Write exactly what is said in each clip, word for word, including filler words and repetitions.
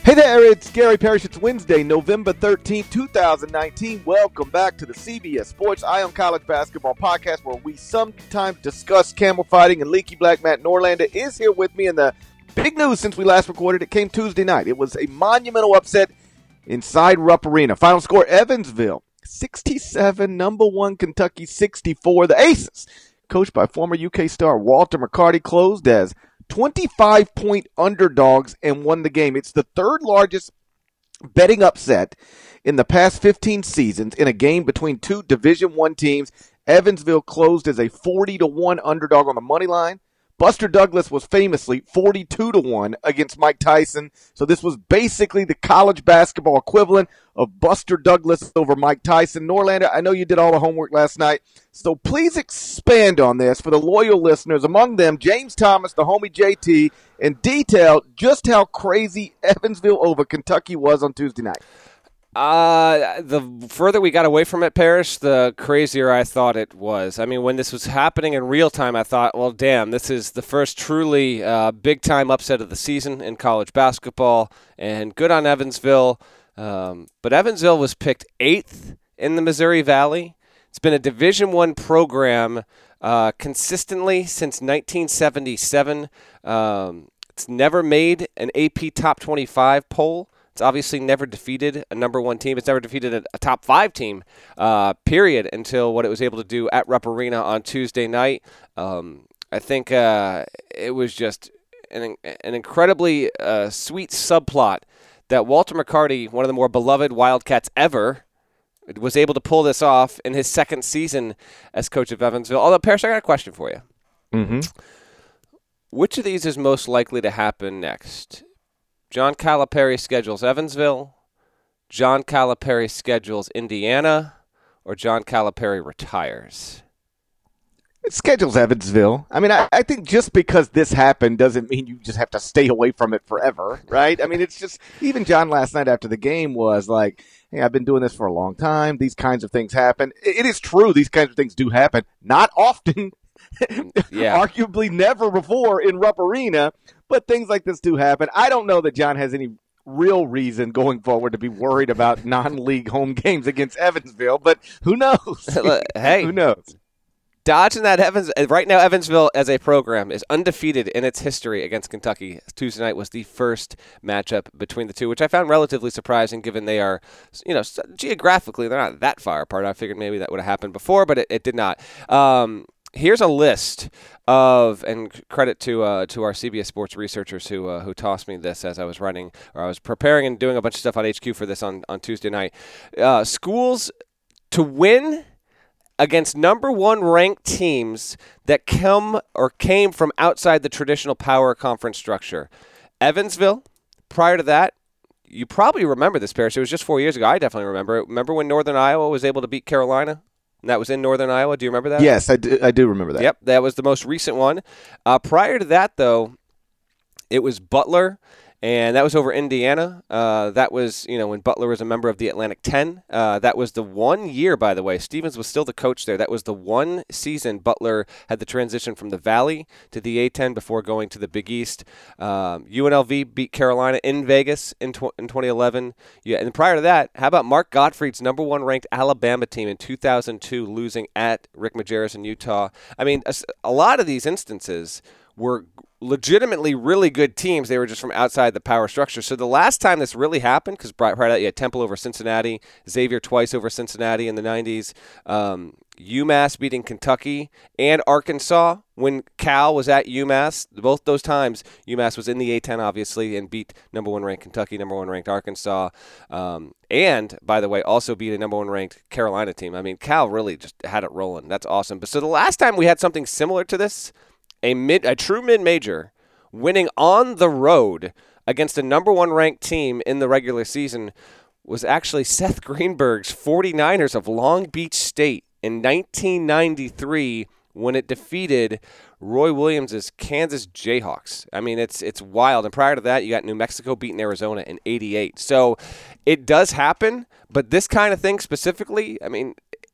Hey there, it's Gary Parrish. It's Wednesday, November thirteenth, twenty nineteen. Welcome back to the C B S Sports Eye on College Basketball podcast, where we sometimes discuss camel fighting, and Leaky Black Matt Norlander is here with me. And the big news since we last recorded, it came Tuesday night. It was a monumental upset inside Rupp Arena. Final score, Evansville sixty-seven, number one Kentucky sixty-four. The Aces, coached by former U K star Walter McCarty, closed as twenty-five point underdogs and won the game. It's the third largest betting upset in the past fifteen seasons in a game between two Division One teams. Evansville closed as a forty to one underdog on the money line. Buster Douglas was famously forty-two to one against Mike Tyson. So this was basically the college basketball equivalent of Buster Douglas over Mike Tyson. Norlander, I know you did all the homework last night, so please expand on this for the loyal listeners, among them James Thomas, the homie J T, and detail just how crazy Evansville over Kentucky was on Tuesday night. Uh, the further we got away from it, Parrish, the crazier I thought it was. I mean, when this was happening in real time, I thought, well, damn, this is the first truly uh, big-time upset of the season in college basketball, and good on Evansville. Um, but Evansville was picked eighth in the Missouri Valley. It's been a Division One program uh, consistently since nineteen seventy-seven. Um, it's never made an A P Top twenty-five poll. It's obviously never defeated a number one team. It's never defeated a, a top five team, uh, period, until what it was able to do at Rupp Arena on Tuesday night. Um, I think uh, it was just an, an incredibly uh, sweet subplot that Walter McCarty, one of the more beloved Wildcats ever, was able to pull this off in his second season as coach of Evansville. Although, Parrish, I got a question for you. Mm-hmm. Which of these is most likely to happen next? John Calipari schedules Evansville, John Calipari schedules Indiana, or John Calipari retires? It schedules Evansville. I mean, I, I think just because this happened doesn't mean you just have to stay away from it forever, right? I mean, it's just, even John last night after the game was like, hey, I've been doing this for a long time. These kinds of things happen. It, it is true. These kinds of things do happen. Not often. Yeah. Arguably never before in Rupp Arena, but things like this do happen. I don't know that John has any real reason going forward to be worried about non-league home games against Evansville, but who knows? Hey, who knows? Dodging that Evans right now, Evansville as a program is undefeated in its history against Kentucky. Tuesday night was the first matchup between the two, which I found relatively surprising, given they are, you know, geographically they're not that far apart. I figured maybe that would have happened before, but it, it did not. Um, Here's a list of, and credit to uh, to our C B S Sports researchers who uh, who tossed me this as I was running, or I was preparing and doing a bunch of stuff on H Q for this on, on Tuesday night. Uh, schools to win against number one ranked teams that come or came from outside the traditional power conference structure. Evansville, prior to that, you probably remember this, Parrish. It was just four years ago. I definitely remember it. Remember when Northern Iowa was able to beat Carolina? And that was in Northern Iowa. Do you remember that? Yes, I do, I do remember that. Yep, that was the most recent one. Uh, prior to that, though, it was Butler, and that was over Indiana. Uh, that was, you know, when Butler was a member of the Atlantic ten. Uh, that was the one year, by the way. Stevens was still the coach there. That was the one season Butler had the transition from the Valley to the A ten before going to the Big East. Um, U N L V beat Carolina in Vegas in, tw- in twenty eleven. Yeah, and prior to that, how about Mark Gottfried's number one ranked Alabama team in two thousand two losing at Rick Majerus in Utah? I mean, a, a lot of these instances were legitimately really good teams. They were just from outside the power structure. So the last time this really happened, because prior to that you had Temple over Cincinnati, Xavier twice over Cincinnati in the nineties, um, UMass beating Kentucky, and Arkansas when Cal was at UMass. Both those times, UMass was in the A ten, obviously, and beat number one ranked Kentucky, number one ranked Arkansas, um, and, by the way, also beat a number one ranked Carolina team. I mean, Cal really just had it rolling. That's awesome. But so the last time we had something similar to this, A mid, a true mid-major, winning on the road against a number one ranked team in the regular season, was actually Seth Greenberg's 49ers of Long Beach State in nineteen ninety-three when it defeated Roy Williams' Kansas Jayhawks. I mean, it's it's wild. And prior to that, you got New Mexico beating Arizona in eighty-eight. So it does happen, but this kind of thing specifically, I mean,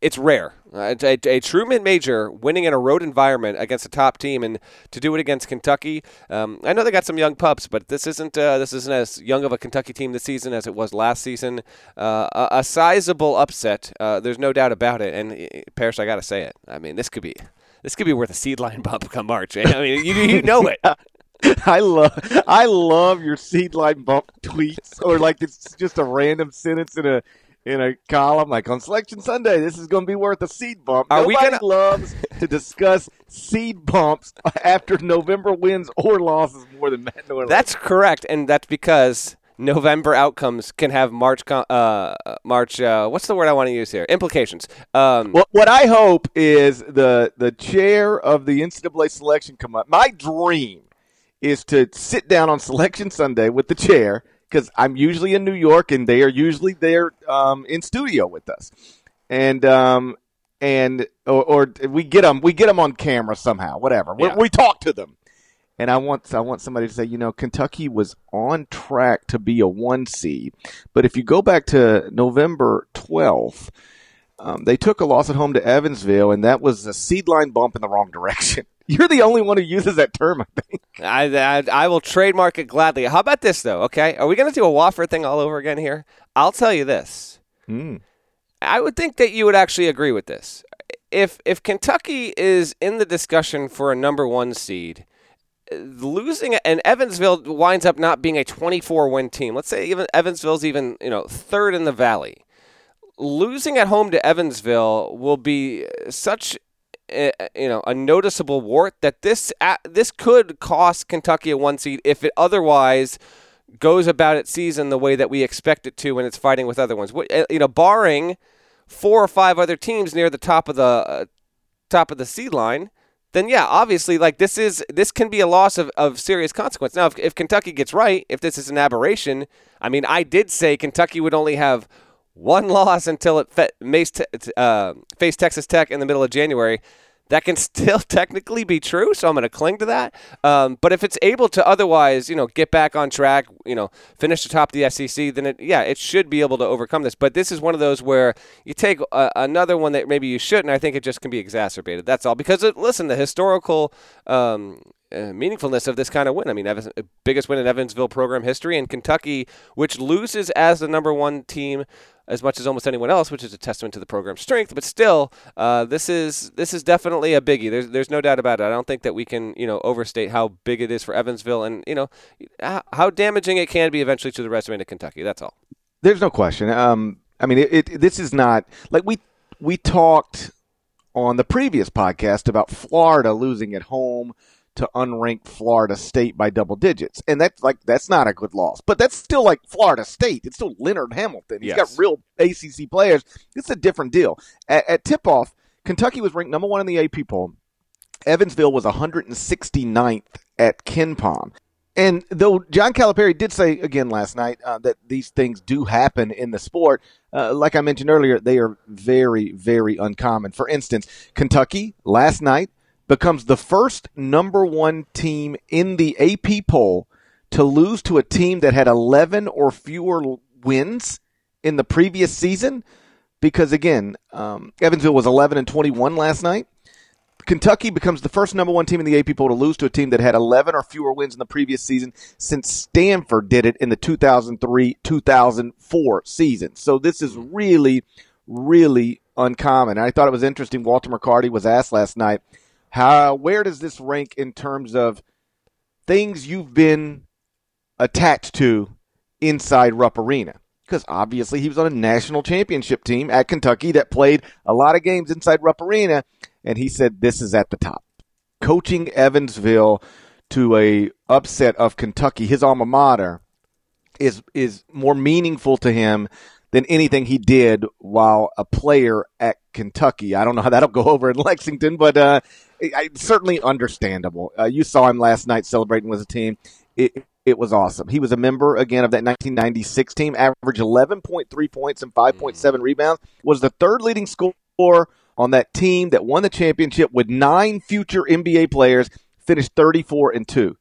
it's rare. Uh, a, a true mid-major winning in a road environment against a top team, and to do it against Kentucky. Um, I know they got some young pups, but this isn't uh, this isn't as young of a Kentucky team this season as it was last season. Uh, a, a sizable upset. Uh, there's no doubt about it. And uh, Parrish, I got to say it. I mean, this could be this could be worth a seed line bump come March. I mean, you you know it. I love I love your seed line bump tweets, or like it's just a random sentence in a in a column like on Selection Sunday. This is going to be worth a seed bump. Are Nobody we gonna... loves to discuss seed bumps after November wins or losses more than Matt Norlander. That's correct, and that's because November outcomes can have March uh March uh, what's the word I want to use here? Implications. Um, well, what I hope is the the chair of the N C double A selection come up. My dream is to sit down on Selection Sunday with the chair, because I'm usually in New York and they are usually there um, in studio with us, and um, and or, or we get them we get them on camera somehow, whatever. Yeah. We, we talk to them, and I want I want somebody to say, you know, Kentucky was on track to be a one seed, but if you go back to November twelfth, um, they took a loss at home to Evansville, and that was a seed line bump in the wrong direction. You're the only one who uses that term, I think. I, I, I will trademark it gladly. How about this, though, okay? Are we going to do a Wofford thing all over again here? I'll tell you this. Mm. I would think that you would actually agree with this. If if Kentucky is in the discussion for a number one seed, losing and Evansville winds up not being a twenty-four win team. Let's say even Evansville's even, you know, third in the Valley. Losing at home to Evansville will be such you know, a noticeable wart that this uh, this could cost Kentucky a one seed if it otherwise goes about its season the way that we expect it to when it's fighting with other ones. You know, barring four or five other teams near the top of the uh, top of the seed line, then yeah, obviously, like this is this can be a loss of, of serious consequence. Now, if, if Kentucky gets right, if this is an aberration, I mean, I did say Kentucky would only have one loss until it fe- faced, uh, faced Texas Tech in the middle of January. That can still technically be true, so I'm going to cling to that. Um, but if it's able to otherwise, you know, get back on track, you know, finish atop the S E C, then it, yeah, it should be able to overcome this. But this is one of those where you take uh, another one that maybe you shouldn't. I think it just can be exacerbated. That's all. Because it, listen, the historical um, uh, meaningfulness of this kind of win. I mean, Evans, biggest win in Evansville program history, and Kentucky, which loses as the number one team as much as almost anyone else, which is a testament to the program's strength. But still, uh, this is this is definitely a biggie. There's there's no doubt about it. I don't think that we can you know overstate how big it is for Evansville, and you know how damaging it can be eventually to the resume of Kentucky. That's all. There's no question. Um, I mean, it, it, this is not like we we talked on the previous podcast about Florida losing at home to unranked Florida State by double digits. And that's like that's not a good loss. But that's still like Florida State. It's still Leonard Hamilton. He's yes. got real A C C players. It's a different deal. At, at tip-off, Kentucky was ranked number one in the A P poll. Evansville was one hundred sixty-ninth at KenPom. And though John Calipari did say again last night uh, that these things do happen in the sport, uh, like I mentioned earlier, they are very, very uncommon. For instance, Kentucky last night becomes the first number one team in the A P poll to lose to a team that had eleven or fewer wins in the previous season. Because again, um, Evansville was eleven and twenty-one last night. Kentucky becomes the first number one team in the A P poll to lose to a team that had eleven or fewer wins in the previous season since Stanford did it in the two thousand three two thousand four season. So this is really, really uncommon. And I thought it was interesting. Walter McCarty was asked last night, How, where does this rank in terms of things you've been attached to inside Rupp Arena? Because obviously he was on a national championship team at Kentucky that played a lot of games inside Rupp Arena, and he said this is at the top. Coaching Evansville to a upset of Kentucky, his alma mater, is is more meaningful to him than anything he did while a player at Kentucky. I don't know how that'll go over in Lexington, but uh, it's certainly understandable. Uh, you saw him last night celebrating with a team. It, it was awesome. He was a member, again, of that nineteen ninety-six team, averaged eleven point three points and five point seven rebounds, was the third leading scorer on that team that won the championship with nine future N B A players, finished thirty-four and two.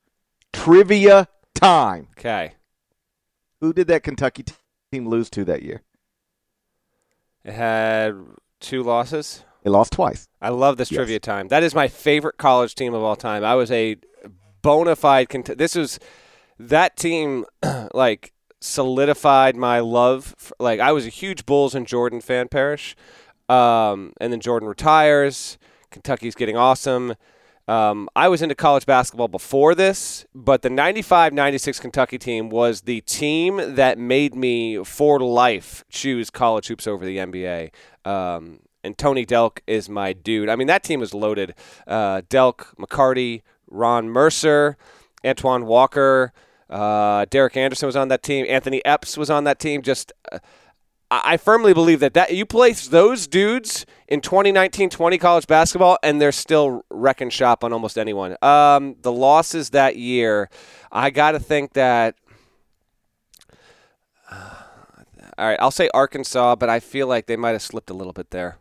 Trivia time. Okay. Who did that Kentucky team lose to that year? It had Two losses? They lost twice. I love this Yes. trivia time. That is my favorite college team of all time. I was a bona fide cont- – this was – that team, like, solidified my love. For, like, I was a huge Bulls and Jordan fan, Parrish. Um, and then Jordan retires. Kentucky's getting awesome. Um, I was into college basketball before this, but the ninety-five ninety-six Kentucky team was the team that made me, for life, choose college hoops over the N B A. Um, and Tony Delk is my dude. I mean, that team was loaded. Uh, Delk, McCarty, Ron Mercer, Antoine Walker, uh, Derek Anderson was on that team. Anthony Epps was on that team. Just uh, I firmly believe that, that you place those dudes in twenty nineteen twenty college basketball, and they're still wrecking shop on almost anyone. Um, the losses that year, I got to think that uh, – all right, I'll say Arkansas, but I feel like they might have slipped a little bit there.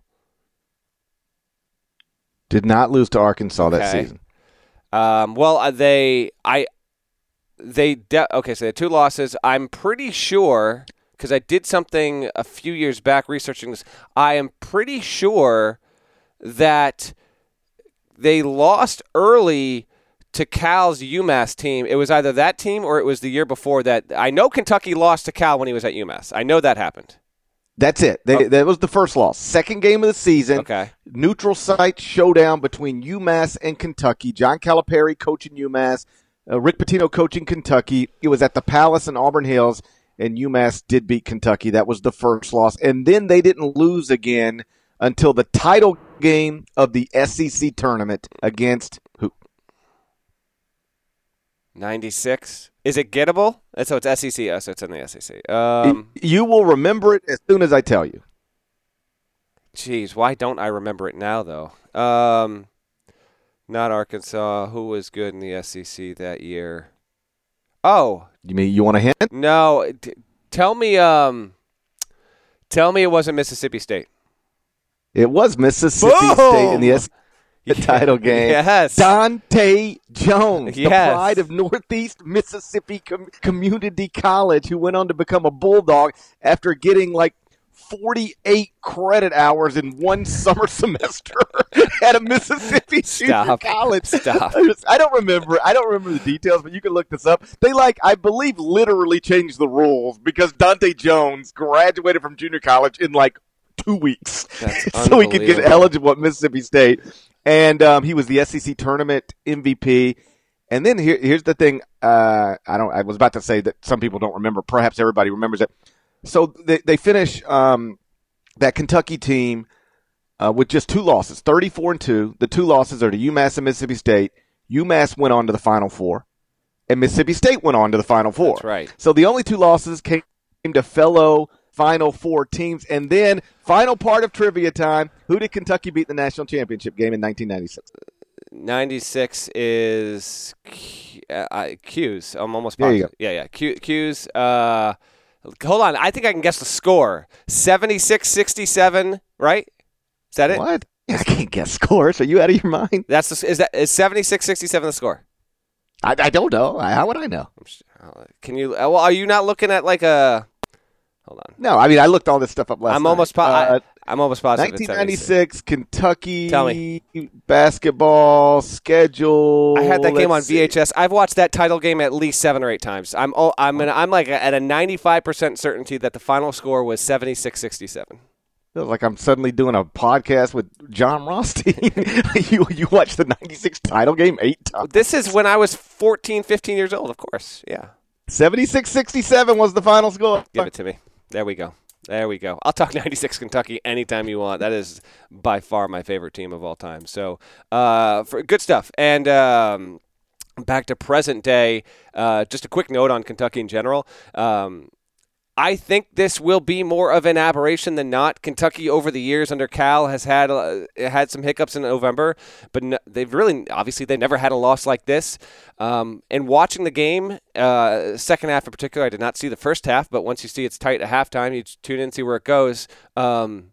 Did not lose to Arkansas Okay. that season. Um, well, uh, they – I they de- okay, so they had two losses. I'm pretty sure – because I did something a few years back researching this, I am pretty sure that they lost early to Cal's UMass team. It was either that team or it was the year before that. I know Kentucky lost to Cal when he was at UMass. I know that happened. That's it. They, Oh. That was the first loss. Second game of the season. Okay. Neutral site showdown between UMass and Kentucky. John Calipari coaching UMass. Uh, Rick Pitino coaching Kentucky. It was at the Palace in Auburn Hills. And UMass did beat Kentucky. That was the first loss. And then they didn't lose again until the title game of the S E C tournament against who? ninety-six. Is it gettable? So it's S E C. Oh, so it's in the S E C. Um, You will remember it as soon as I tell you. Jeez, why don't I remember it now, though? Um, not Arkansas. Who was good in the S E C that year? Oh. You mean you want a hint? No, t- tell me. Um, tell me it wasn't Mississippi State. It was Mississippi Boom! State in the S E C title game. Yes, Dante Jones, Yes. the pride of Northeast Mississippi Com- Community College, who went on to become a Bulldog after getting like forty-eight credit hours in one summer semester at a Mississippi junior Stop. college. Stop. I, just, I don't remember. I don't remember the details, but you can look this up. They like, I believe, literally changed the rules because Dante Jones graduated from junior college in like two weeks, That's so he could get unbelievable. eligible at Mississippi State. And um, he was the S E C tournament M V P. And then here, here's the thing. Uh, I don't. I was about to say that some people don't remember. Perhaps everybody remembers it. So they they finish um, that Kentucky team uh, with just two losses, thirty-four and two. The two losses are to UMass and Mississippi State. UMass went on to the Final Four, and Mississippi State went on to the Final Four. That's right. So the only two losses came to fellow Final Four teams. And then final part of trivia time: who did Kentucky beat in the national championship game in nineteen ninety-six? ninety-six is Q- uh, Q's. I'm almost There you positive. Yeah, yeah. Q, Q's. Uh, hold on. I think I can guess the score. seventy-six sixty-seven, right? Is that it? What? I can't guess scores. Are you out of your mind? That's the, is that is seventy-six sixty-seven the score? I, I don't know. How would I know? Can you? uh, Well, are you not looking at like a? Hold on. No, I mean I looked all this stuff up last I'm night. almost. Po- Uh, I, I'm almost positive. it's nineteen ninety-six Kentucky Tell me. basketball schedule. I had that game on Let's V H S. I've watched that title game at least seven or eight times. I'm oh, I'm an, I'm like at a ninety-five percent certainty that the final score was seventy-six sixty-seven. Feels like I'm suddenly doing a podcast with John Rothstein. you you watched the ninety-six title game eight times. This is when I was fourteen, fifteen years old, of course. Yeah. seventy-six sixty-seven was the final score. Give it to me. There we go. There we go. I'll talk ninety-six Kentucky anytime you want. That is by far my favorite team of all time. So, uh, for good stuff. And um, back to present day, uh, just a quick note on Kentucky in general. Um, I think this will be more of an aberration than not. Kentucky over the years under Cal has had uh, had some hiccups in November, but no, they've really, obviously, they never had a loss like this. Um, and watching the game, uh, second half in particular, I did not see the first half, but once you see it's tight at halftime, you tune in and see where it goes. Um,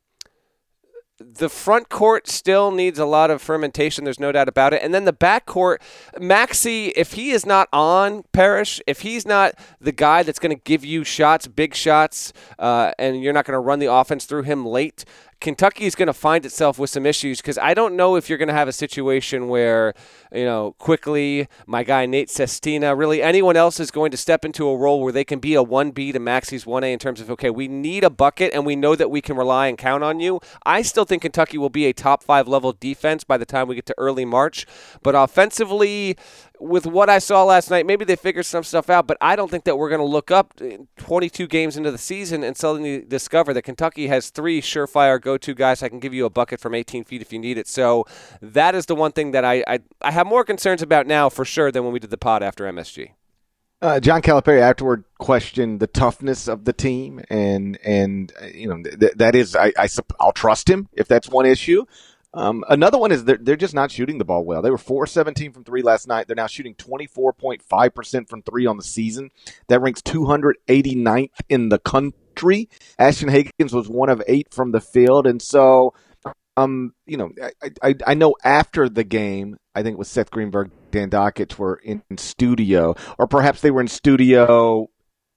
the front court still needs a lot of fermentation. There's no doubt about it. And then the back court, Maxey, if he is not on, Parrish, if he's not the guy that's going to give you shots, big shots, uh, and you're not going to run the offense through him late, Kentucky is going to find itself with some issues because I don't know if you're going to have a situation where, you know, quickly my guy Nate Sestina, really anyone else is going to step into a role where they can be a one B to Maxey's one A in terms of, okay, we need a bucket and we know that we can rely and count on you. I still think Kentucky will be a top five level defense by the time we get to early March, but offensively, with what I saw last night, maybe they figured some stuff out, but I don't think that we're going to look up twenty-two games into the season and suddenly discover that Kentucky has three surefire go-to guys. I can give you a bucket from eighteen feet if you need it. So that is the one thing that I, I, I have more concerns about now for sure than when we did the pod after M S G. Uh, John Calipari afterward questioned the toughness of the team, and and you know th- that is I, I I'll trust him if that's one issue. Um, another one is they're, they're just not shooting the ball well. They were four seventeen from three last night. They're now shooting twenty-four point five percent from three on the season. That ranks two hundred eighty-ninth in the country. Ashton Hagans was one of eight from the field. And so, um, you know, I, I, I know after the game, I think it was Seth Greenberg, Dan Dockich were in studio, or perhaps they were in studio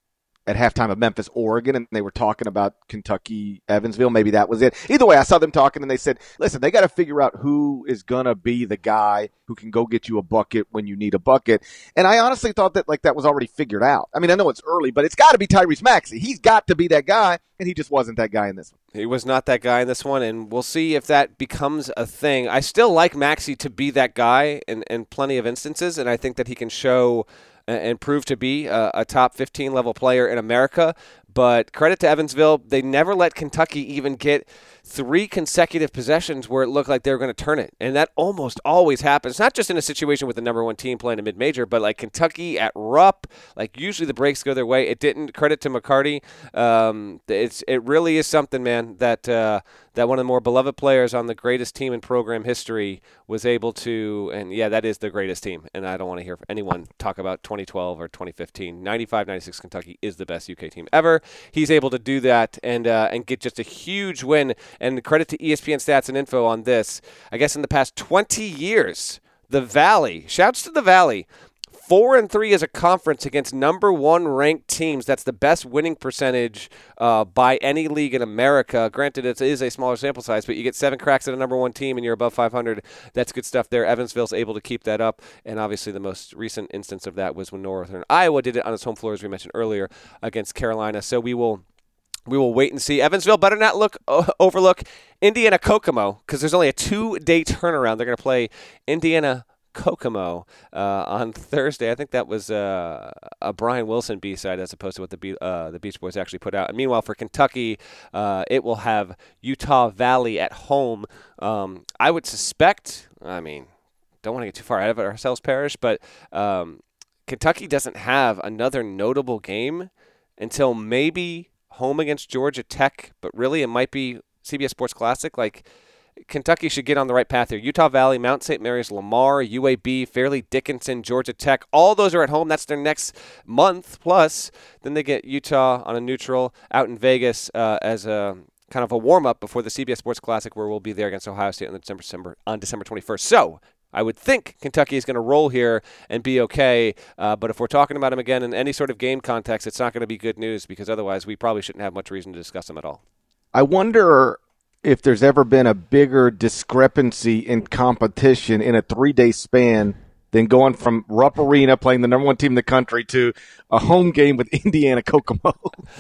at halftime of Memphis, Oregon, and they were talking about Kentucky, Evansville. Maybe that was it. Either way, I saw them talking, and they said, listen, they got to figure out who is going to be the guy who can go get you a bucket when you need a bucket. And I honestly thought that like that was already figured out. I mean, I know it's early, but it's got to be Tyrese Maxey. He's got to be that guy, and he just wasn't that guy in this one. He was not that guy in this one, and we'll see if that becomes a thing. I still like Maxey to be that guy in, in plenty of instances, and I think that he can show and prove to be a, a top fifteen level player in America. But credit to Evansville, they never let Kentucky even get three consecutive possessions where it looked like they were going to turn it. And that almost always happens, not just in a situation with the number one team playing a mid-major, but like Kentucky at Rupp, like usually the breaks go their way. It didn't. Credit to McCarty. Um, it's It really is something, man, that uh, that one of the more beloved players on the greatest team in program history was able to, and yeah, that is the greatest team. And I don't want to hear anyone talk about twenty twelve or twenty fifteen. ninety-five ninety-six Kentucky is the best U K team ever. He's able to do that and uh, and get just a huge win. And credit to E S P N Stats and Info on this. I guess in the past twenty years, the Valley, shouts to the Valley, four and three as a conference against number one ranked teams. That's the best winning percentage uh, by any league in America. Granted, it is a smaller sample size, but you get seven cracks at a number one team and you're above five hundred. That's good stuff there. Evansville's able to keep that up. And obviously the most recent instance of that was when Northern Iowa did it on its home floor, as we mentioned earlier, against Carolina. So we will We will wait and see. Evansville better not look uh, overlook Indiana Kokomo because there's only a two-day turnaround. They're going to play Indiana Kokomo uh, on Thursday. I think that was uh, a Brian Wilson B-side as opposed to what the Be- uh, the Beach Boys actually put out. And meanwhile, for Kentucky, uh, it will have Utah Valley at home. Um, I would suspect, I mean, don't want to get too far ahead of ourselves, Parrish, but um, Kentucky doesn't have another notable game until maybe home against Georgia Tech, but really it might be C B S Sports Classic. Like, Kentucky should get on the right path here. Utah Valley, Mount Saint Mary's, Lamar, U A B, Fairleigh Dickinson, Georgia Tech. All those are at home. That's their next month. Plus, then they get Utah on a neutral out in Vegas uh, as a kind of a warm-up before the C B S Sports Classic, where we'll be there against Ohio State on December, December, on December twenty-first. So I would think Kentucky is going to roll here and be okay. Uh, but if we're talking about them again in any sort of game context, it's not going to be good news because otherwise we probably shouldn't have much reason to discuss them at all. I wonder if there's ever been a bigger discrepancy in competition in a three-day span than going from Rupp Arena, playing the number one team in the country, to a home game with Indiana Kokomo.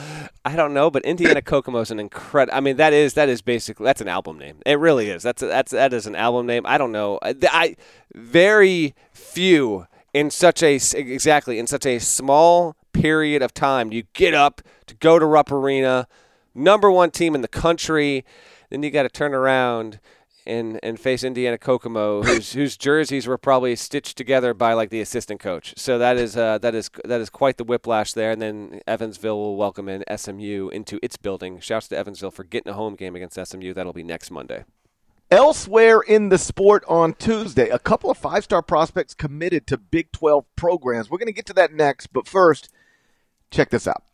I don't know, but Indiana Kokomo is an incredible. I mean, that is that is basically that's an album name. It really is. That's a, that's that is an album name. I don't know. I, I very few in such a exactly in such a small period of time. You get up to go to Rupp Arena, number one team in the country. Then you got to turn around and and face Indiana Kokomo, whose whose jerseys were probably stitched together by like the assistant coach. So that is uh, that is that is quite the whiplash there. And then Evansville will welcome in S M U into its building. Shouts to Evansville for getting a home game against S M U. That'll be next Monday. Elsewhere in the sport on Tuesday, a couple of five-star prospects committed to Big twelve programs. We're going to get to that next, but first, check this out.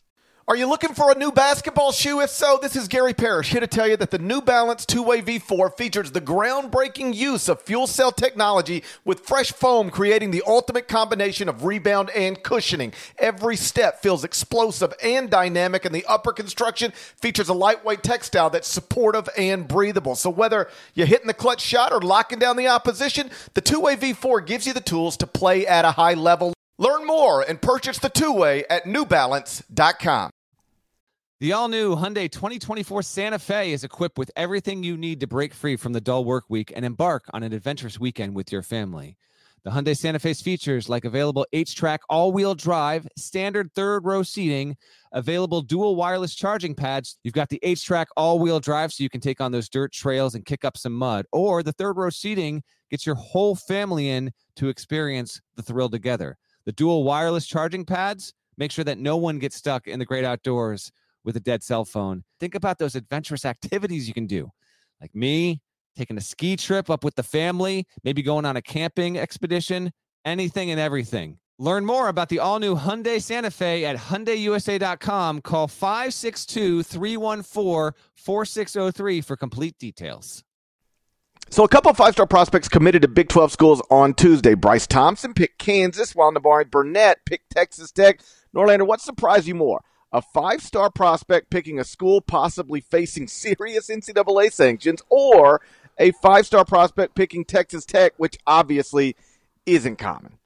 Are you looking for a new basketball shoe? If so, this is Gary Parrish here to tell you that the New Balance two-way V four features the groundbreaking use of fuel cell technology with fresh foam, creating the ultimate combination of rebound and cushioning. Every step feels explosive and dynamic, and the upper construction features a lightweight textile that's supportive and breathable. So whether you're hitting the clutch shot or locking down the opposition, the two-way V four gives you the tools to play at a high level. Learn more and purchase the two-way at new balance dot com. The all-new Hyundai twenty twenty-four Santa Fe is equipped with everything you need to break free from the dull work week and embark on an adventurous weekend with your family. The Hyundai Santa Fe's features like available H-Track all-wheel drive, standard third-row seating, available dual wireless charging pads. You've got the H-Track all-wheel drive so you can take on those dirt trails and kick up some mud. Or the third-row seating gets your whole family in to experience the thrill together. The dual wireless charging pads make sure that no one gets stuck in the great outdoors with a dead cell phone. Think about those adventurous activities you can do. Like me, taking a ski trip up with the family, maybe going on a camping expedition, anything and everything. Learn more about the all-new Hyundai Santa Fe at Hyundai U S A dot com. Call five six two, three one four, four six zero three for complete details. So a couple of five-star prospects committed to Big twelve schools on Tuesday. Bryce Thompson picked Kansas, while Navarre Burnett picked Texas Tech. Norlander, what surprised you more? A five-star prospect picking a school possibly facing serious N C double A sanctions, or a five-star prospect picking Texas Tech, which obviously isn't common?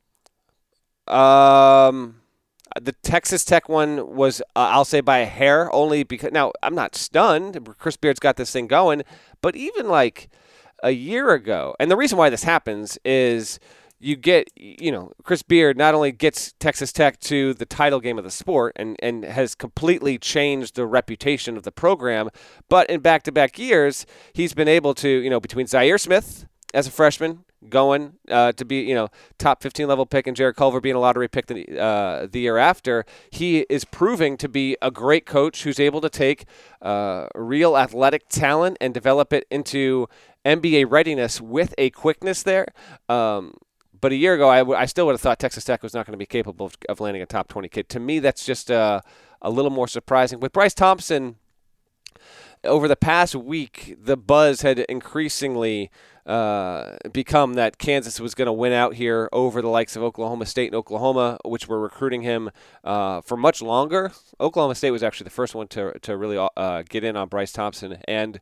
Um, the Texas Tech one was, uh, I'll say, by a hair, only because, now, I'm not stunned. Chris Beard's got this thing going, but even like a year ago, and the reason why this happens is you get, you know, Chris Beard not only gets Texas Tech to the title game of the sport and, and has completely changed the reputation of the program, but in back-to-back years, he's been able to, you know, between Zaire Smith as a freshman going uh, to be, you know, top fifteen level pick and Jared Culver being a lottery pick the, uh, the year after, he is proving to be a great coach who's able to take uh, real athletic talent and develop it into N B A readiness with a quickness there. Um, But a year ago, I, w- I still would have thought Texas Tech was not going to be capable of, of landing a top twenty kid. To me, that's just uh, a little more surprising. With Bryce Thompson, over the past week, the buzz had increasingly uh, become that Kansas was going to win out here over the likes of Oklahoma State and Oklahoma, which were recruiting him uh, for much longer. Oklahoma State was actually the first one to, to really uh, get in on Bryce Thompson. And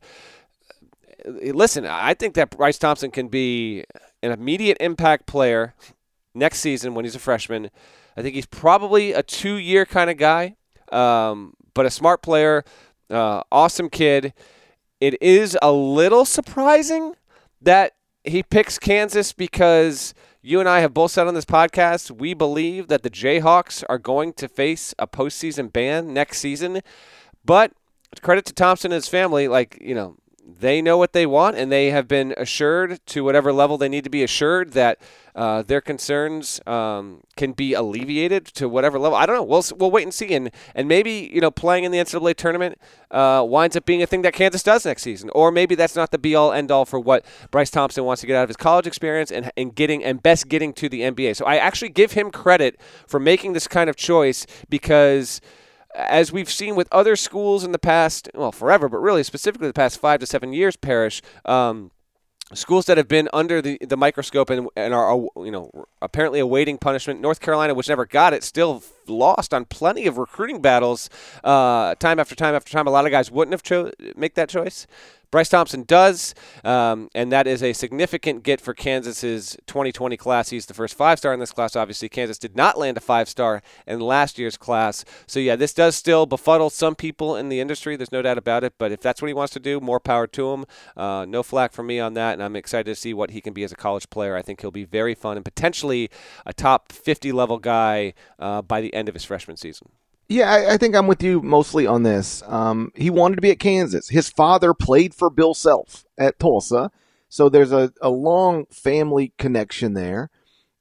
listen, I think that Bryce Thompson can be an immediate impact player next season when he's a freshman. I think he's probably a two-year kind of guy, um, but a smart player, uh, awesome kid. It is a little surprising that he picks Kansas because you and I have both said on this podcast we believe that the Jayhawks are going to face a postseason ban next season. But credit to Thompson and his family, like, you know, they know what they want, and they have been assured to whatever level they need to be assured that uh, their concerns um, can be alleviated to whatever level. I don't know. We'll we'll wait and see. And and maybe, you know, playing in the N C double A tournament uh, winds up being a thing that Kansas does next season. Or maybe that's not the be-all, end-all for what Bryce Thompson wants to get out of his college experience and, and getting and best getting to the N B A. So I actually give him credit for making this kind of choice because – as we've seen with other schools in the past, well, forever, but really specifically the past five to seven years, Parrish, um, schools that have been under the, the microscope and, and are, you know, apparently awaiting punishment. North Carolina, which never got it, still lost on plenty of recruiting battles uh, time after time after time. A lot of guys wouldn't have cho- make that choice. Bryce Thompson does, um, and that is a significant get for Kansas's twenty twenty class. He's the first five-star in this class. Obviously, Kansas did not land a five-star in last year's class. So, yeah, this does still befuddle some people in the industry. There's no doubt about it. But if that's what he wants to do, more power to him. Uh, no flack from me on that, and I'm excited to see what he can be as a college player. I think he'll be very fun and potentially a top fifty-level guy uh, by the end of his freshman season. Yeah, I, I think I'm with you mostly on this. Um, he wanted to be at Kansas. His father played for Bill Self at Tulsa, so there's a, a long family connection there.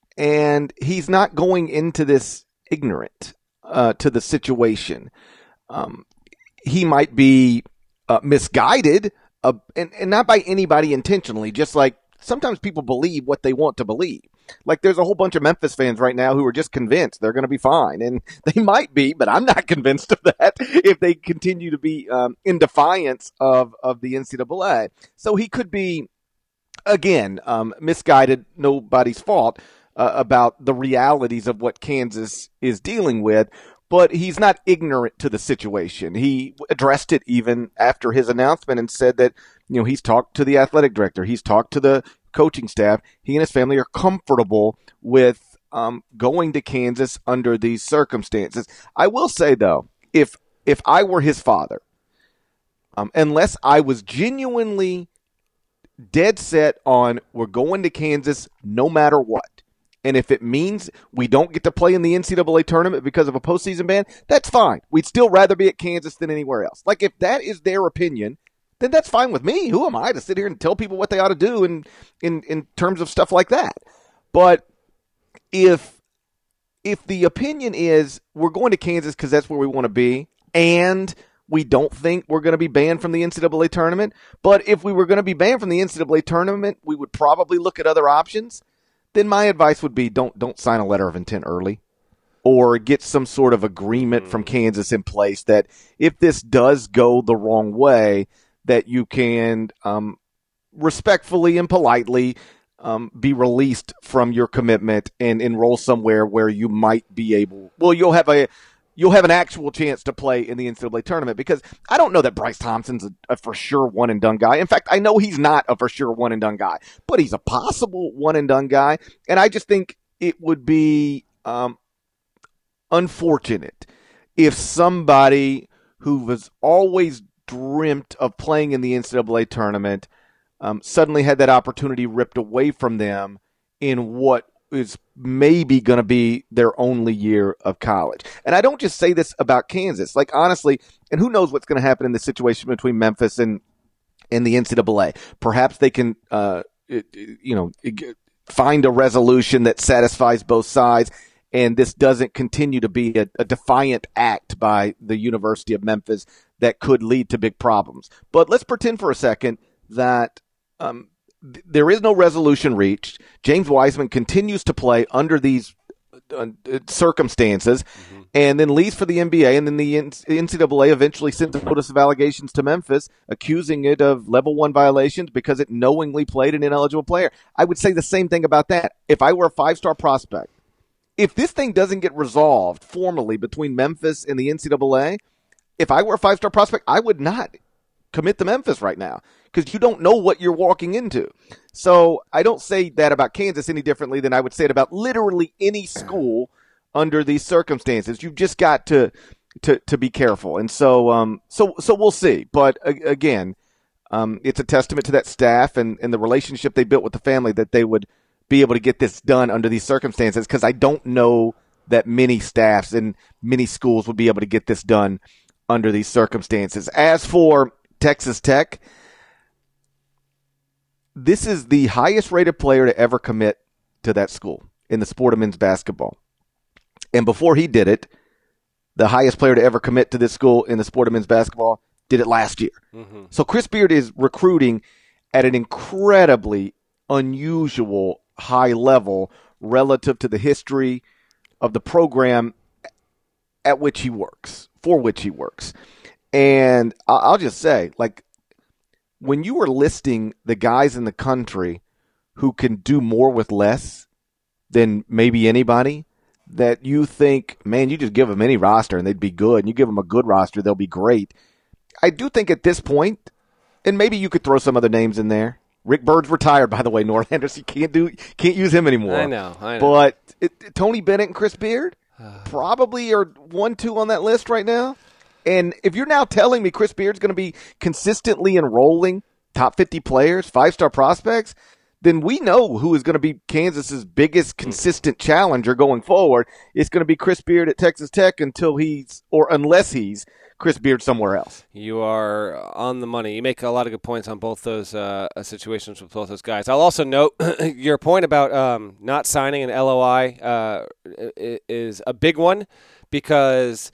And he's not going into this ignorant uh, to the situation. Um, he might be uh, misguided, uh, and, and not by anybody intentionally, just like sometimes people believe what they want to believe. Like there's a whole bunch of Memphis fans right now who are just convinced they're going to be fine, and they might be, but I'm not convinced of that if they continue to be um, in defiance of, of the N C double A. So he could be, again, um, misguided, nobody's fault, uh, about the realities of what Kansas is dealing with, but he's not ignorant to the situation. He addressed it even after his announcement and said that, you know, he's talked to the athletic director, he's talked to the coaching staff. He and his family are comfortable with um, going to Kansas under these circumstances. I will say, though, if if I were his father, um, unless I was genuinely dead set on we're going to Kansas no matter what, and if it means we don't get to play in the N C double A tournament because of a postseason ban, that's fine. We'd still rather be at Kansas than anywhere else. Like, if that is their opinion, then that's fine with me. Who am I to sit here and tell people what they ought to do in, in, in terms of stuff like that? But if if the opinion is we're going to Kansas because that's where we want to be, and we don't think we're going to be banned from the N C double A tournament, but if we were going to be banned from the N C double A tournament, we would probably look at other options, then my advice would be don't don't sign a letter of intent early, or get some sort of agreement from Kansas in place that if this does go the wrong way, that you can um, respectfully and politely um, be released from your commitment and enroll somewhere where you might be able. Well, you'll have a you'll have an actual chance to play in the N C double A tournament, because I don't know that Bryce Thompson's a, a for sure one and done guy. In fact, I know he's not a for sure one and done guy, but he's a possible one and done guy, and I just think it would be um, unfortunate if somebody who was always dreamt of playing in the N C double A tournament um, suddenly had that opportunity ripped away from them in what is maybe going to be their only year of college. And I don't just say this about Kansas. Like, honestly, and who knows what's going to happen in the situation between Memphis and, and the N C double A. Perhaps they can, uh, you know, find a resolution that satisfies both sides, and this doesn't continue to be a, a defiant act by the University of Memphis that could lead to big problems. But let's pretend for a second that um, th- there is no resolution reached. James Wiseman continues to play under these uh, circumstances, mm-hmm. and then leaves for the N B A, and then the N C double A eventually sent a notice of allegations to Memphis, accusing it of level one violations because it knowingly played an ineligible player. I would say the same thing about that. If I were a five-star prospect, if this thing doesn't get resolved formally between Memphis and the N C double A, if I were a five-star prospect, I would not commit to Memphis right now, because you don't know what you're walking into. So I don't say that about Kansas any differently than I would say it about literally any school under these circumstances. You've just got to to to be careful. And so um so so we'll see. But uh, again, um it's a testament to that staff and, and the relationship they built with the family that they would be able to get this done under these circumstances, because I don't know that many staffs and many schools would be able to get this done under these circumstances. As for Texas Tech, this is the highest rated player to ever commit to that school in the sport of men's basketball. And before he did it, the highest player to ever commit to this school in the sport of men's basketball did it last year. Mm-hmm. So Chris Beard is recruiting at an incredibly unusual high level relative to the history of the program at which he works, for which he works. And I'll just say, like, when you are listing the guys in the country who can do more with less than maybe anybody, that you think, man, you just give them any roster and they'd be good, and you give them a good roster, they'll be great. I do think at this point, and maybe you could throw some other names in there. Rick Bird's retired, by the way, Norlanders. You can't do, can't use him anymore. I know, I know. But it, Tony Bennett and Chris Beard probably are one, two on that list right now. And if you're now telling me Chris Beard's going to be consistently enrolling top fifty players, five-star prospects, then we know who is going to be Kansas's biggest consistent challenger going forward. It's going to be Chris Beard at Texas Tech until he's, or unless he's, Chris Beard somewhere else. You are on the money. You make a lot of good points on both those uh, situations with both those guys. I'll also note your point about um, not signing an L O I uh, is a big one, because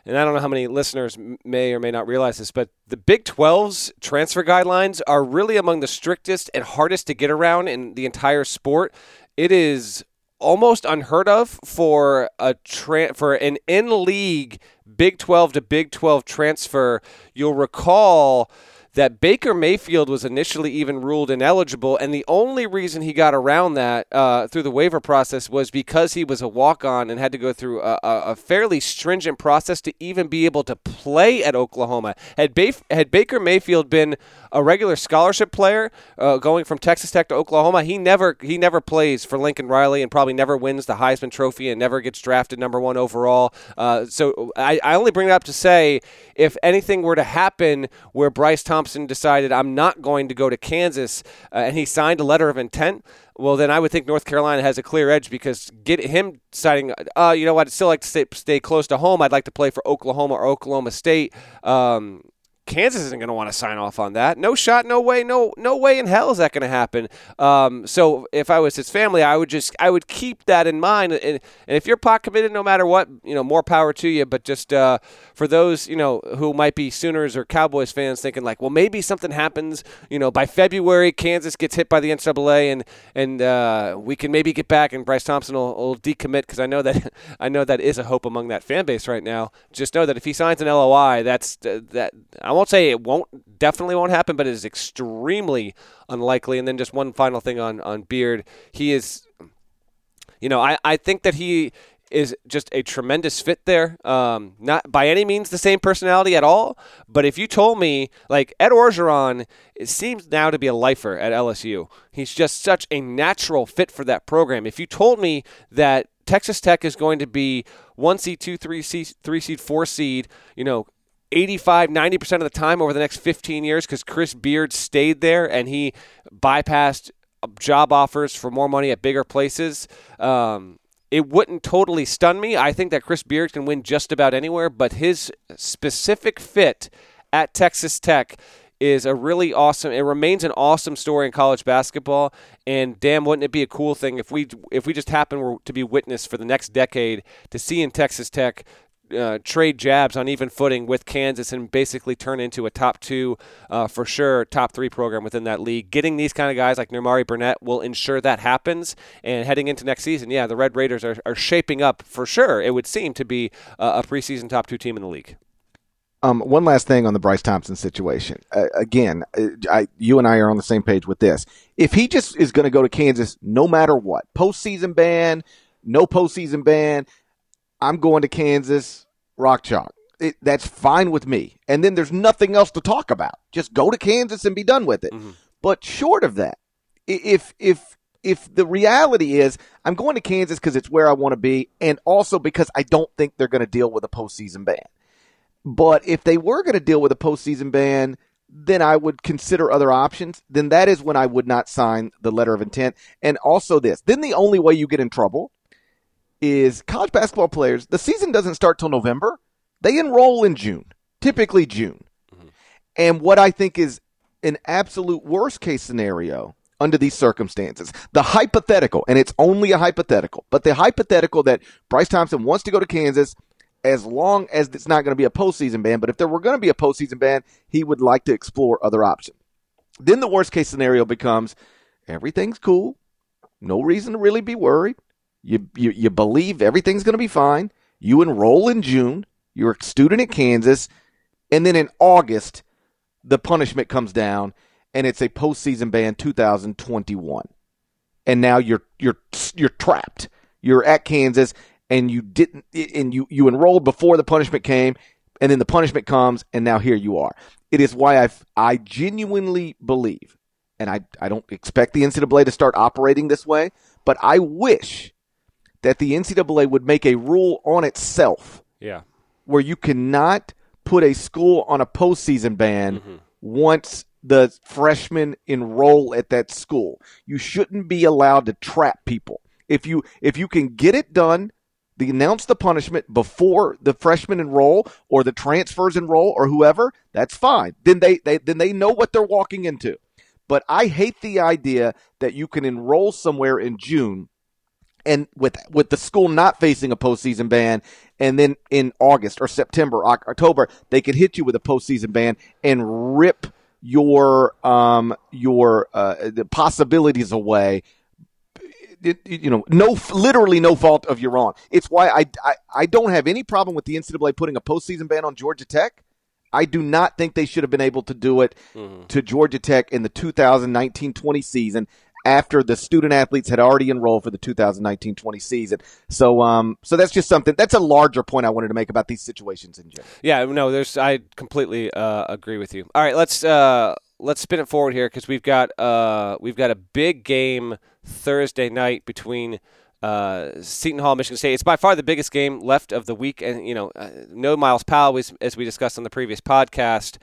and I don't know how many listeners may or may not realize this, but the Big twelve's transfer guidelines are really among the strictest and hardest to get around in the entire sport. It is almost unheard of for a tra- for an in-league Big twelve to Big twelve transfer. You'll recall that Baker Mayfield was initially even ruled ineligible, and the only reason he got around that uh, through the waiver process was because he was a walk-on and had to go through a, a fairly stringent process to even be able to play at Oklahoma. Had, ba- had Baker Mayfield been a regular scholarship player uh, going from Texas Tech to Oklahoma, he never he never plays for Lincoln Riley and probably never wins the Heisman Trophy and never gets drafted number one overall. Uh, so I, I only bring it up to say, if anything were to happen where Bryce Thompson decided I'm not going to go to Kansas uh, and he signed a letter of intent, well, then I would think North Carolina has a clear edge, because get him deciding, uh, you know what, I'd still like to stay, stay close to home. I'd like to play for Oklahoma or Oklahoma State. Um, Kansas isn't going to want to sign off on that. No shot, no way, no no way in hell is that going to happen. Um, so if I was his family, I would just I would keep that in mind. And, and if you're pot committed, no matter what, you know, more power to you. But just uh, for those, you know, who might be Sooners or Cowboys fans thinking like, well, maybe something happens, you know, by February, Kansas gets hit by the N C double A and and uh, we can maybe get back and Bryce Thompson will, will decommit, because I know that I know that is a hope among that fan base right now. Just know that if he signs an L O I, that's uh, that. I won't say it won't, definitely won't happen, but it is extremely unlikely. And then just one final thing on, on Beard. He is, you know, I, I think that he is just a tremendous fit there. Um, not by any means the same personality at all, but if you told me, like, Ed Orgeron, it seems now to be a lifer at L S U. He's just such a natural fit for that program. If you told me that Texas Tech is going to be one seed, two, three seed, three seed, four seed, you know, eighty-five, ninety percent of the time over the next fifteen years, because Chris Beard stayed there and he bypassed job offers for more money at bigger places, um, it wouldn't totally stun me. I think that Chris Beard can win just about anywhere, but his specific fit at Texas Tech is a really awesome, it remains an awesome story in college basketball. And damn, wouldn't it be a cool thing if we if we just happen to be witness for the next decade to see in Texas Tech Uh, trade jabs on even footing with Kansas and basically turn into a top two, uh, for sure, top three program within that league. Getting these kind of guys like Nermari Burnett will ensure that happens. And heading into next season, yeah, the Red Raiders are, are shaping up, for sure, it would seem, to be uh, a preseason top two team in the league. Um, one last thing on the Bryce Thompson situation. Uh, again, I, you and I are on the same page with this. If he just is going to go to Kansas no matter what, postseason ban, no postseason ban, I'm going to Kansas, rock chalk. It, that's fine with me. And then there's nothing else to talk about. Just go to Kansas and be done with it. Mm-hmm. But short of that, if if if the reality is I'm going to Kansas because it's where I want to be, and also because I don't think they're going to deal with a postseason ban. But if they were going to deal with a postseason ban, then I would consider other options. Then that is when I would not sign the letter of intent. And also this. Then the only way you get in trouble is college basketball players, the season doesn't start till November. They enroll in June, typically June. Mm-hmm. And what I think is an absolute worst case scenario under these circumstances, the hypothetical, and it's only a hypothetical, but the hypothetical that Bryce Thompson wants to go to Kansas as long as it's not going to be a postseason ban, but if there were going to be a postseason ban, he would like to explore other options. Then the worst case scenario becomes everything's cool, no reason to really be worried. You, you you believe everything's going to be fine. You enroll in June. You're a student at Kansas. And then in August, the punishment comes down, and it's a postseason ban two thousand twenty-one. And now you're you're you're trapped. You're at Kansas, and you didn't and you, you enrolled before the punishment came, and then the punishment comes, and now here you are. It is why I I genuinely believe, and I, I don't expect the N C double A to start operating this way, but I wish that the N C double A would make a rule on itself, yeah, where you cannot put a school on a postseason ban mm-hmm. once the freshmen enroll at that school. You shouldn't be allowed to trap people. If you if you can get it done, the announce the punishment before the freshmen enroll or the transfers enroll or whoever, that's fine. Then they, they then they know what they're walking into. But I hate the idea that you can enroll somewhere in June and with with the school not facing a postseason ban, and then in August or September, October, they could hit you with a postseason ban and rip your um your uh, the possibilities away. It, you know, no, literally no fault of your own. It's why I, I, I don't have any problem with the N C double A putting a postseason ban on Georgia Tech. I do not think they should have been able to do it mm-hmm. to Georgia Tech in the two thousand nineteen twenty season after the student athletes had already enrolled for the two thousand nineteen twenty season. So, um, so that's just something. That's a larger point I wanted to make about these situations in general. Yeah, no, there's. I completely uh, agree with you. All right, let's uh, let's spin it forward here because we've got uh, we've got a big game Thursday night between uh, Seton Hall and Michigan State. It's by far the biggest game left of the week, and you know, uh, no Miles Powell, as, as we discussed on the previous podcast.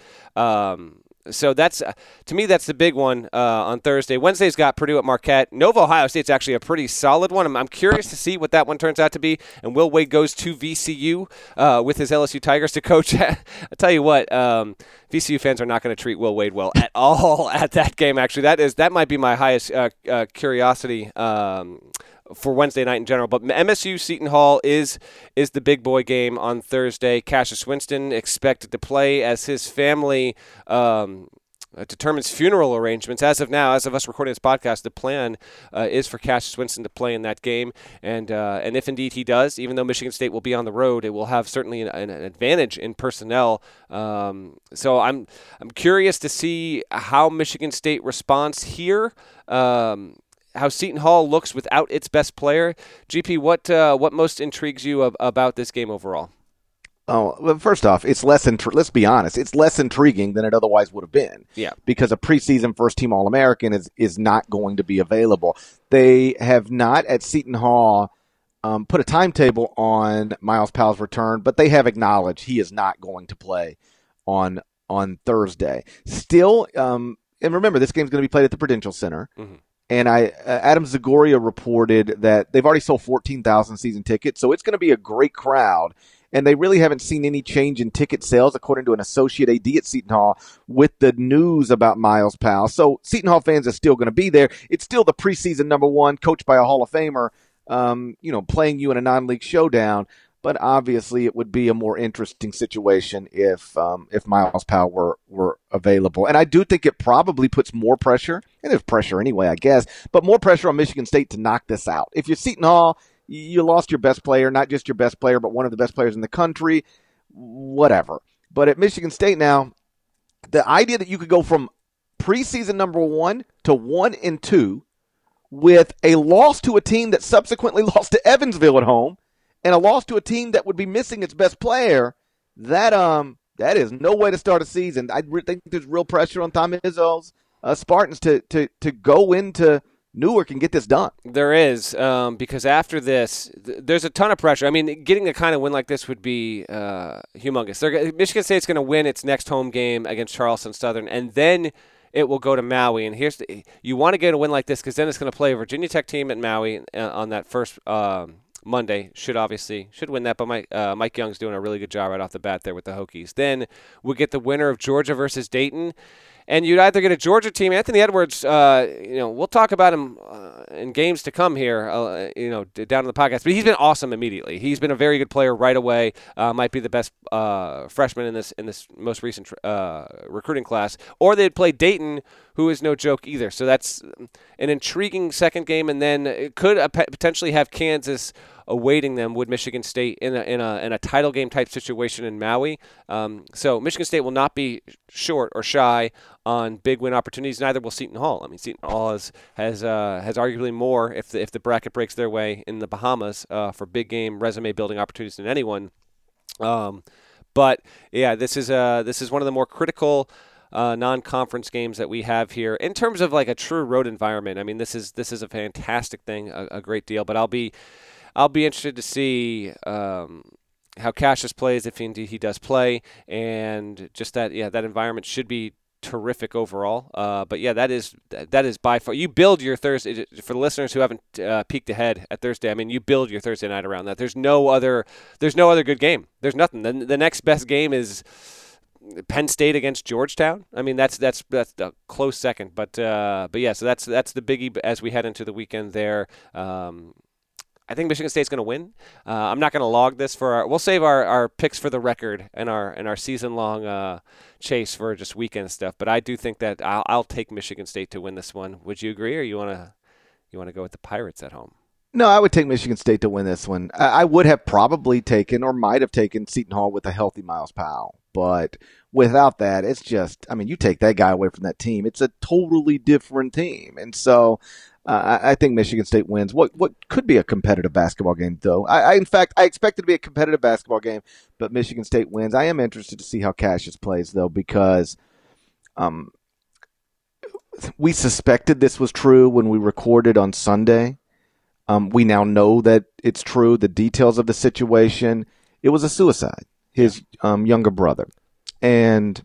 Um, so that's uh, to me, that's the big one uh, on Thursday. Wednesday's got Purdue at Marquette. Nova Ohio State's actually a pretty solid one. I'm, I'm curious to see what that one turns out to be. And Will Wade goes to V C U uh, with his L S U Tigers to coach. I'll tell you what. Um, V C U fans are not going to treat Will Wade well at all at that game. Actually, that is that might be my highest uh, uh, curiosity um, for Wednesday night in general. But M S U Seton Hall is is the big boy game on Thursday. Cassius Winston expected to play as his family um, determines funeral arrangements. As of now, as of us recording this podcast, the plan uh, is for Cassius Winston to play in that game. And uh, and if indeed he does, even though Michigan State will be on the road, it will have certainly an, an advantage in personnel. Um, so I'm I'm curious to see how Michigan State responds here. Um, how Seton Hall looks without its best player. G P, what uh, what most intrigues you ab- about this game overall? Oh, well, first off, it's less. Intri- let's be honest, it's less intriguing than it otherwise would have been. Yeah, because a preseason first-team All-American is is not going to be available. They have not at Seton Hall um, put a timetable on Miles Powell's return, but they have acknowledged he is not going to play on on Thursday. Still, um, and remember, this game's going to be played at the Prudential Center. Mm-hmm. And I, uh, Adam Zagoria reported that they've already sold fourteen thousand season tickets, so it's going to be a great crowd. And they really haven't seen any change in ticket sales, according to an associate A D at Seton Hall, with the news about Miles Powell. So Seton Hall fans are still going to be there. It's still the preseason number one, coached by a Hall of Famer, um, you know, playing you in a non-league showdown. But obviously, it would be a more interesting situation if um, if Miles Powell were, were available. And I do think it probably puts more pressure, and there's pressure anyway, I guess, but more pressure on Michigan State to knock this out. If you're Seton Hall, you lost your best player, not just your best player, but one of the best players in the country, whatever. But at Michigan State now, the idea that you could go from preseason number one to one and two with a loss to a team that subsequently lost to Evansville at home, and a loss to a team that would be missing its best player, that um that is no way to start a season. I re- think there's real pressure on Tom Izzo's uh, Spartans to, to, to go into Newark and get this done. There is, um, because after this, th- there's a ton of pressure. I mean, getting a kind of win like this would be uh, humongous. They're, Michigan State's going to win its next home game against Charleston Southern, and then it will go to Maui. And here's the, you want to get a win like this because then it's going to play a Virginia Tech team at Maui uh, on that first um, Monday. Should obviously should win that, but Mike, uh, Mike Young's doing a really good job right off the bat there with the Hokies. Then we'll get the winner of Georgia versus Dayton. And you'd either get a Georgia team, Anthony Edwards, uh, you know, we'll talk about him uh, in games to come here, uh, you know, down in the podcast. But he's been awesome immediately. He's been a very good player right away. Uh, might be the best uh, freshman in this in this most recent uh, recruiting class. Or they'd play Dayton, who is no joke either. So that's an intriguing second game. And then it could uh, potentially have Kansas awaiting them with Michigan State in a in a in a title game type situation in Maui. Um, so Michigan State will not be short or shy on big win opportunities. Neither will Seton Hall. I mean, Seton Hall has has uh, has arguably more if the, if the bracket breaks their way in the Bahamas uh, for big game resume building opportunities than anyone. Um, but yeah, this is uh this is one of the more critical Uh, non-conference games that we have here in terms of like a true road environment. I mean, this is this is a fantastic thing, a, a great deal. But I'll be I'll be interested to see um, how Cassius plays, if indeed he does play, and just that yeah that environment should be terrific overall. Uh, but yeah, that is that is by far you build your Thursday for the listeners who haven't uh, peeked ahead at Thursday. I mean, you build your Thursday night around that. There's no other there's no other good game. There's nothing. The, the next best game is Penn State against Georgetown. I mean, that's that's that's a close second, but uh, but yeah. So that's that's the biggie as we head into the weekend there. Um, I think Michigan State's going to win. Uh, I'm not going to log this for our – we'll save our, our picks for the record and our and our season-long uh, chase for just weekend stuff. But I do think that I'll, I'll take Michigan State to win this one. Would you agree, or you want to you want to go with the Pirates at home? No, I would take Michigan State to win this one. I, I would have probably taken or might have taken Seton Hall with a healthy Miles Powell. But without that, it's just – I mean, you take that guy away from that team, it's a totally different team. And so – Uh, I think Michigan State wins. What what could be a competitive basketball game, though. I, I in fact, I expect it to be a competitive basketball game, but Michigan State wins. I am interested to see how Cassius plays, though, because um, we suspected this was true when we recorded on Sunday. Um, we now know that it's true. The details of the situation. It was a suicide. His um, younger brother, and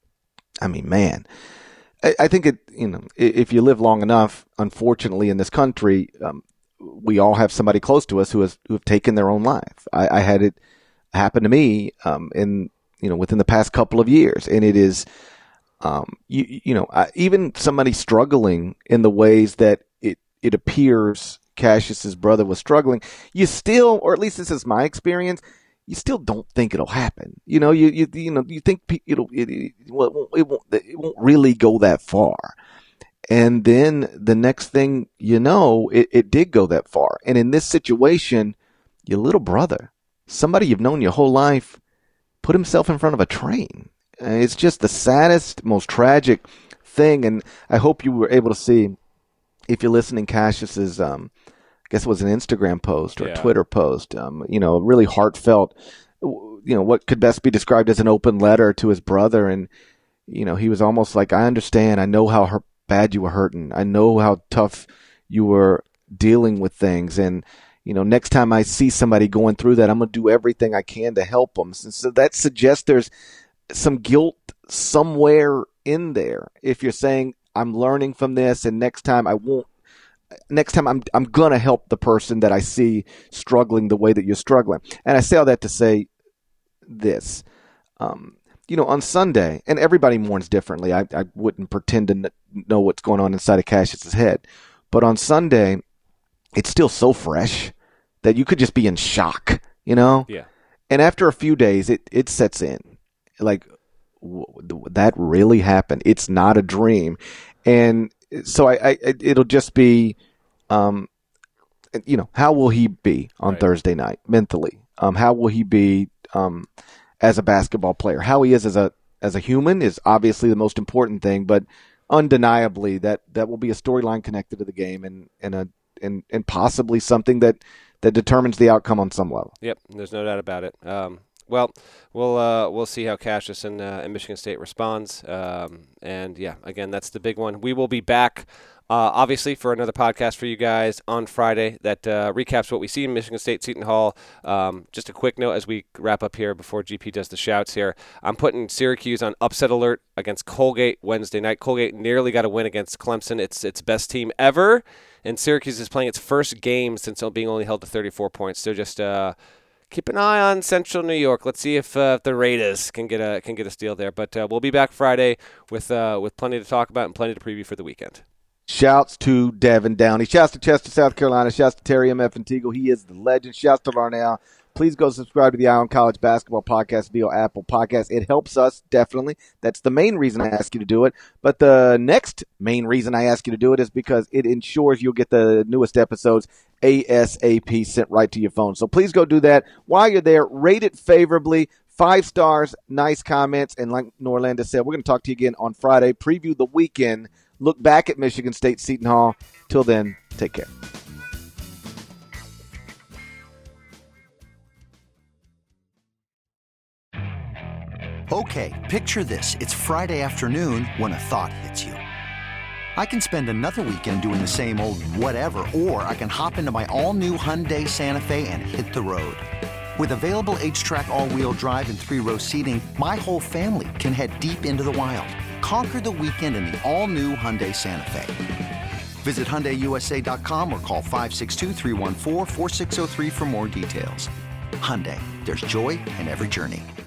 I mean, man. I think it, you know, if you live long enough, unfortunately, in this country, um, we all have somebody close to us who has who have taken their own life. I, I had it happen to me um, in, you know, within the past couple of years, and it is, um, you, you know, I, even somebody struggling in the ways that it it appears Cassius's brother was struggling. You still, or at least this is my experience, you still don't think it'll happen. You know, you you you know you think it'll it, it, well, it, won't, it won't it won't really go that far, and then the next thing you know, it, it did go that far. And in this situation, your little brother, somebody you've known your whole life, put himself in front of a train. It's just the saddest, most tragic thing. And I hope you were able to see, if you're listening, Cassius's um. I guess it was an Instagram post or yeah. a Twitter post, um, you know, really heartfelt, you know, what could best be described as an open letter to his brother. And, you know, he was almost like, I understand. I know how hurt, bad you were hurting. I know how tough you were dealing with things. And, you know, next time I see somebody going through that, I'm going to do everything I can to help them. So, so that suggests there's some guilt somewhere in there. If you're saying, I'm learning from this and next time I won't, Next time I'm I'm gonna help the person that I see struggling the way that you're struggling. And I say all that to say this, um, you know, on Sunday, and everybody mourns differently. I, I wouldn't pretend to know what's going on inside of Cassius's head, but on Sunday, it's still so fresh that you could just be in shock, you know. Yeah. And after a few days, it it sets in, like w- that really happened. It's not a dream, and. So I, I, it'll just be, um, you know, how will he be on right. Thursday night mentally? Um, how will he be um, as a basketball player? How he is as a as a human is obviously the most important thing, but undeniably that, that will be a storyline connected to the game and and a and, and possibly something that, that determines the outcome on some level. Yep, there's no doubt about it. Um, Well, we'll uh, we'll see how Cassius and, uh, and Michigan State responds. Um, and, yeah, again, that's the big one. We will be back, uh, obviously, for another podcast for you guys on Friday that uh, recaps what we see in Michigan State, Seton Hall. Um, just a quick note as we wrap up here before G P does the shouts here. I'm putting Syracuse on upset alert against Colgate Wednesday night. Colgate nearly got a win against Clemson. It's its best team ever. And Syracuse is playing its first game since being only held to thirty-four points. So just uh, – keep an eye on Central New York. Let's see if uh, the Raiders can get a can get a steal there. But uh, we'll be back Friday with uh, with plenty to talk about and plenty to preview for the weekend. Shouts to Devin Downey. Shouts to Chester, South Carolina. Shouts to Terry M F Antigo. He is the legend. Shouts to Larnell. Please go subscribe to the Ion College Basketball Podcast via Apple Podcasts. It helps us, definitely. That's the main reason I ask you to do it. But the next main reason I ask you to do it is because it ensures you'll get the newest episodes ASAP sent right to your phone. So please go do that. While you're there, rate it favorably. Five stars, nice comments. And like Norlander said, we're going to talk to you again on Friday. Preview the weekend. Look back at Michigan State, Seton Hall. Till then, take care. Okay, picture this. It's Friday afternoon when a thought hits you. I can spend another weekend doing the same old whatever, or I can hop into my all-new Hyundai Santa Fe and hit the road. With available H-Track all-wheel drive and three-row seating, my whole family can head deep into the wild. Conquer the weekend in the all-new Hyundai Santa Fe. Visit Hyundai U S A dot com or call five six two, three one four, four six zero three for more details. Hyundai, there's joy in every journey.